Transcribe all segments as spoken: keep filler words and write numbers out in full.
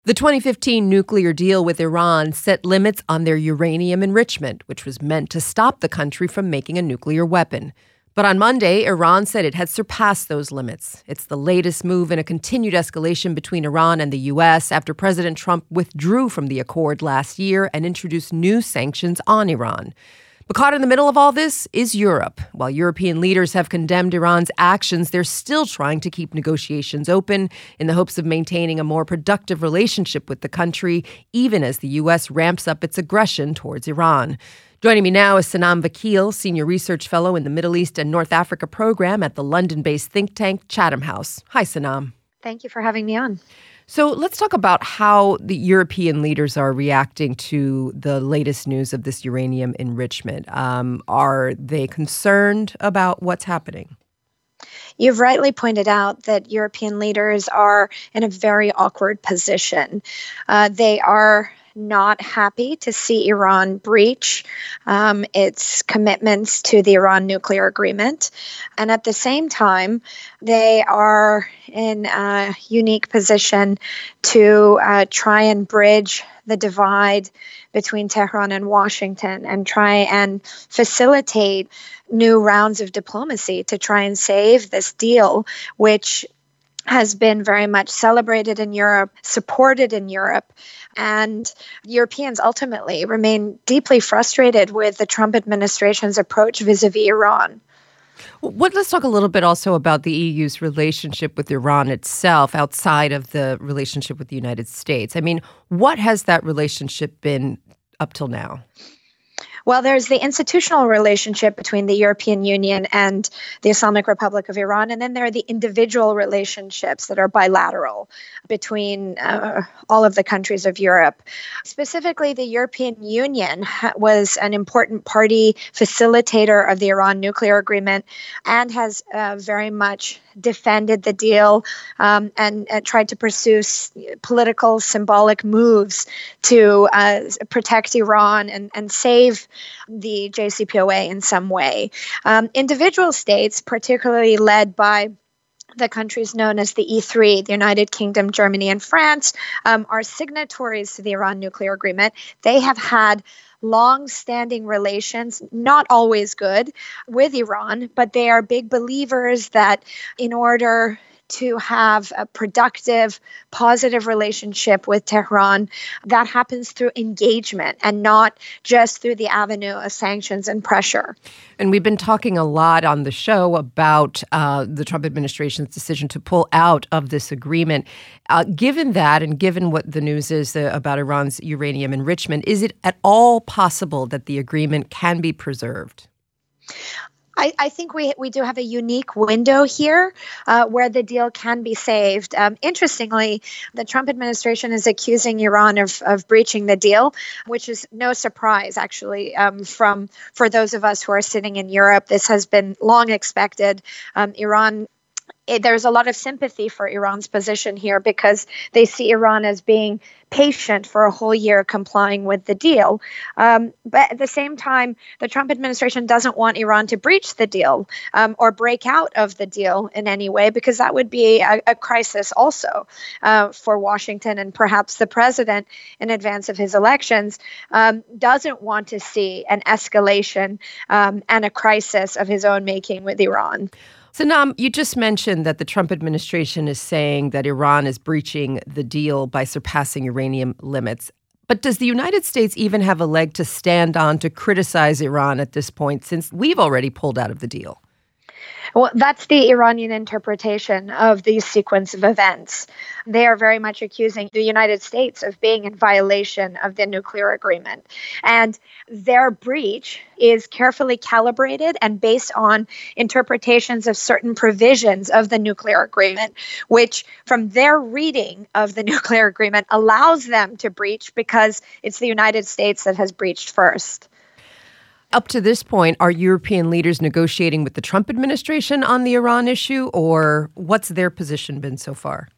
The twenty fifteen nuclear deal with Iran set limits on their uranium enrichment, which was meant to stop the country from making a nuclear weapon. But on Monday, Iran said it had surpassed those limits. It's the latest move in a continued escalation between Iran and the U S after President Trump withdrew from the accord last year and introduced new sanctions on Iran. But caught in the middle of all this is Europe. While European leaders have condemned Iran's actions, they're still trying to keep negotiations open in the hopes of maintaining a more productive relationship with the country, even as the U S ramps up its aggression towards Iran. Joining me now is Sanam Vakil, Senior Research Fellow in the Middle East and North Africa Program at the London-based think tank Chatham House. Hi, Sanam. Thank you for having me on. So let's talk about how the European leaders are reacting to the latest news of this uranium enrichment. Um, are they concerned about what's happening? You've rightly pointed out that European leaders are in a very awkward position. Uh, they are not happy to see Iran breach um, its commitments to the Iran nuclear agreement. And at the same time, they are in a unique position to uh, try and bridge the divide between Tehran and Washington and try and facilitate new rounds of diplomacy to try and save this deal, which has been very much celebrated in Europe, supported in Europe, and Europeans ultimately remain deeply frustrated with the Trump administration's approach vis-a-vis Iran. What, let's talk a little bit also about the E U's relationship with Iran itself outside of the relationship with the United States. I mean, what has that relationship been up till now? Well, there's the institutional relationship between the European Union and the Islamic Republic of Iran, and then there are the individual relationships that are bilateral between uh, all of the countries of Europe. Specifically, the European Union was an important party facilitator of the Iran nuclear agreement and has uh, very much defended the deal um, and uh, tried to pursue s- political symbolic moves to uh, protect Iran and, and save the J C P O A in some way. Um, individual states, particularly led by the countries known as the E three, the United Kingdom, Germany, and France, um, are signatories to the Iran nuclear agreement. They have had long-standing relations, not always good, with Iran, but they are big believers that in order to have a productive, positive relationship with Tehran, that happens through engagement and not just through the avenue of sanctions and pressure. And we've been talking a lot on the show about uh, the Trump administration's decision to pull out of this agreement. Uh, given that, and given what the news is uh, about Iran's uranium enrichment, is it at all possible that the agreement can be preserved? I, I think we we do have a unique window here uh, where the deal can be saved. Um, interestingly, the Trump administration is accusing Iran of, of breaching the deal, which is no surprise, actually, um, from for those of us who are sitting in Europe. This has been long expected. Um, Iran It, there's a lot of sympathy for Iran's position here because they see Iran as being patient for a whole year complying with the deal. Um, but at the same time, the Trump administration doesn't want Iran to breach the deal um, or break out of the deal in any way, because that would be a, a crisis also uh, for Washington, and perhaps the president, in advance of his elections, um, doesn't want to see an escalation um, and a crisis of his own making with Iran. Sanam, you just mentioned that the Trump administration is saying that Iran is breaching the deal by surpassing uranium limits. But does the United States even have a leg to stand on to criticize Iran at this point, since we've already pulled out of the deal? Well, that's the Iranian interpretation of the sequence of events. They are very much accusing the United States of being in violation of the nuclear agreement. And their breach is carefully calibrated and based on interpretations of certain provisions of the nuclear agreement, which, from their reading of the nuclear agreement, allows them to breach because it's the United States that has breached first. Up to this point, are European leaders negotiating with the Trump administration on the Iran issue, or what's their position been so far?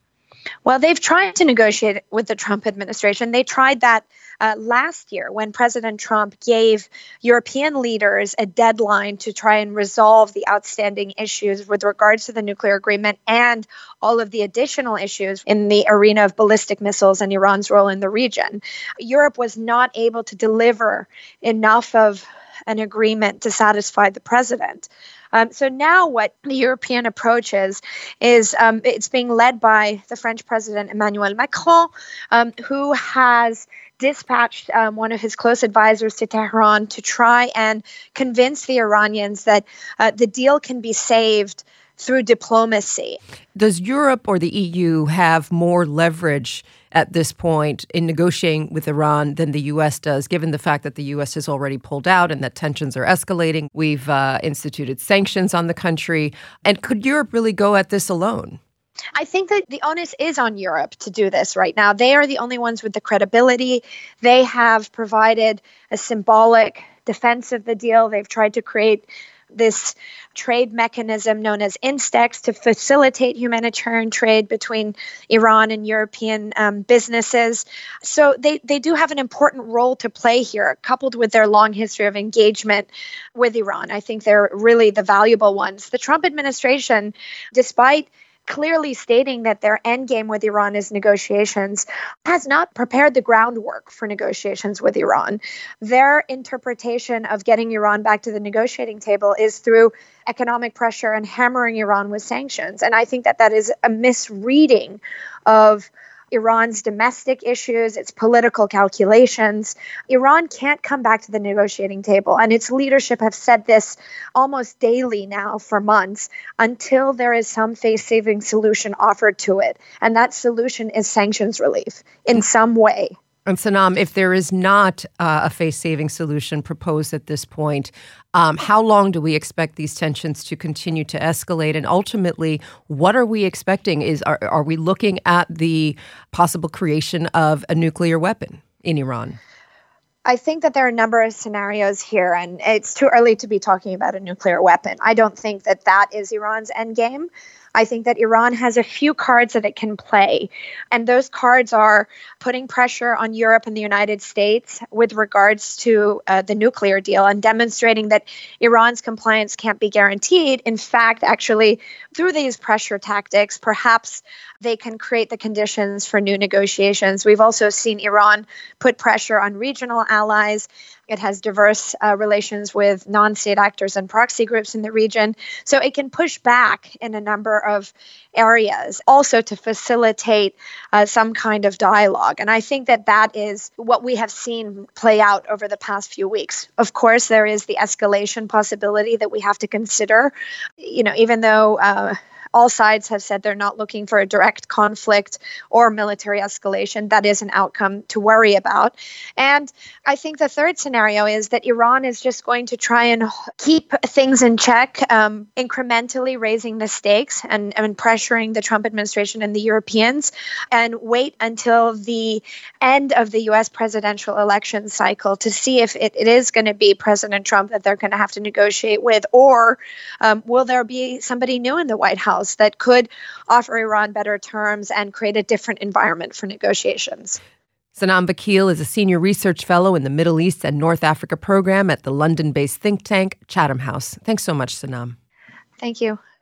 Well, they've tried to negotiate with the Trump administration. They tried that uh, last year when President Trump gave European leaders a deadline to try and resolve the outstanding issues with regards to the nuclear agreement and all of the additional issues in the arena of ballistic missiles and Iran's role in the region. Europe was not able to deliver enough of an agreement to satisfy the president. Um, so now what the European approach is, is um, it's being led by the French President Emmanuel Macron, um, who has dispatched um, one of his close advisors to Tehran to try and convince the Iranians that uh, the deal can be saved through diplomacy. Does Europe or the E U have more leverage at this point in negotiating with Iran than the U S does, given the fact that the U S has already pulled out and that tensions are escalating? We've uh, instituted sanctions on the country. And could Europe really go at this alone? I think that the onus is on Europe to do this right now. They are the only ones with the credibility. They have provided a symbolic defense of the deal. They've tried to create this trade mechanism known as INSTEX to facilitate humanitarian trade between Iran and European um, businesses. So they, they do have an important role to play here, coupled with their long history of engagement with Iran. I think they're really the valuable ones. The Trump administration, despite clearly stating that their end game with Iran is negotiations, has not prepared the groundwork for negotiations with Iran. Their interpretation of getting Iran back to the negotiating table is through economic pressure and hammering Iran with sanctions. And I think that that is a misreading of Iran's domestic issues, its political calculations. Iran can't come back to the negotiating table, and its leadership have said this almost daily now for months, until there is some face-saving solution offered to it. And that solution is sanctions relief in some way. And Sanam, if there is not uh, a face-saving solution proposed at this point, um, how long do we expect these tensions to continue to escalate? And ultimately, what are we expecting? Is are, are we looking at the possible creation of a nuclear weapon in Iran? I think that there are a number of scenarios here, and it's too early to be talking about a nuclear weapon. I don't think that that is Iran's endgame. I think that Iran has a few cards that it can play, and those cards are putting pressure on Europe and the United States with regards to uh, the nuclear deal and demonstrating that Iran's compliance can't be guaranteed. In fact, actually, through these pressure tactics, perhaps they can create the conditions for new negotiations. We've also seen Iran put pressure on regional allies. It has diverse uh, relations with non-state actors and proxy groups in the region. So it can push back in a number of areas, also to facilitate uh, some kind of dialogue. And I think that that is what we have seen play out over the past few weeks. Of course, there is the escalation possibility that we have to consider. You know, even though uh, all sides have said they're not looking for a direct conflict or military escalation, that is an outcome to worry about. And I think the third scenario is that Iran is just going to try and keep things in check, um, incrementally raising the stakes and, and pressuring the Trump administration and the Europeans, and wait until the end of the U S presidential election cycle to see if it, it is going to be President Trump that they're going to have to negotiate with, or um, will there be somebody new in the White House that could offer Iran better terms and create a different environment for negotiations. Sanam Vakil is a senior research fellow in the Middle East and North Africa program at the London-based think tank Chatham House. Thanks so much, Sanam. Thank you.